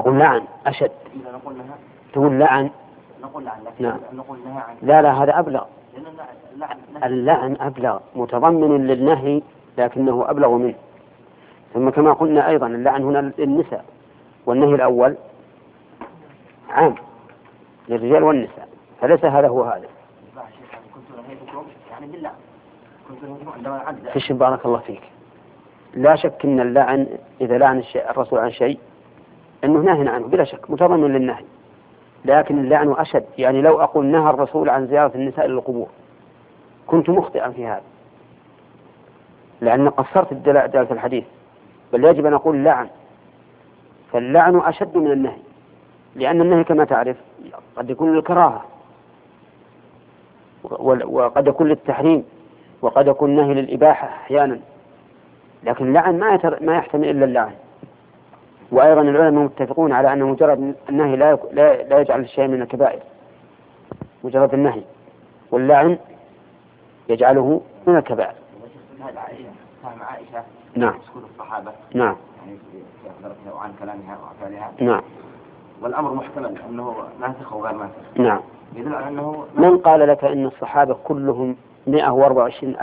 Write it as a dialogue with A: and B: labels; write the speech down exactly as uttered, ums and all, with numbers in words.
A: نقول لعن أشد.
B: إذا نقول لها
A: تقول لعن
B: نقول لعن لكن
A: نعم.
B: نقول نهى عن
A: لا لا هذا أبلغ.
B: اللعن,
A: اللعن أبلغ متضمن للنهي لكنه أبلغ منه. ثم كما قلنا أيضا اللعن هنا للنساء والنهي الأول عام للرجال والنساء فليس هذا هو هذا. فيش بارك الله فيك. لا شك أن اللعن إذا لعن الرسول عن شيء أنه نهي عنه بلا شك متضمن للنهي لكن اللعن أشد. يعني لو أقول نهى الرسول عن زيارة النساء إلى القبور كنت مخطئا في هذا لأن قصرت الدلالة في الحديث بل يجب أن أقول لعن. فاللعن أشد من النهي لأن النهي كما تعرف قد يكون للكراهة وقد يكون للتحريم وقد يكون نهي للإباحة أحيانا لكن اللعن ما يتر... ما يحتمل إلا اللعن. وأيضا العلماء متفقون على أن مجرد النهي لا, يك... لا... لا يجعل الشيء من الكبائر مجرد النهي واللعن يجعله من الكبائر.
B: فهم عائشة
A: نعم
B: سكوت الصحابة
A: نعم
B: يعني عن كلامها وأفعالها
A: نعم
B: والأمر محتمل أنه ناسخ وغير ناسخ.
A: نعم
B: يدل على أنه
A: من قال لك أن الصحابة كلهم مئة وأربعة وعشرين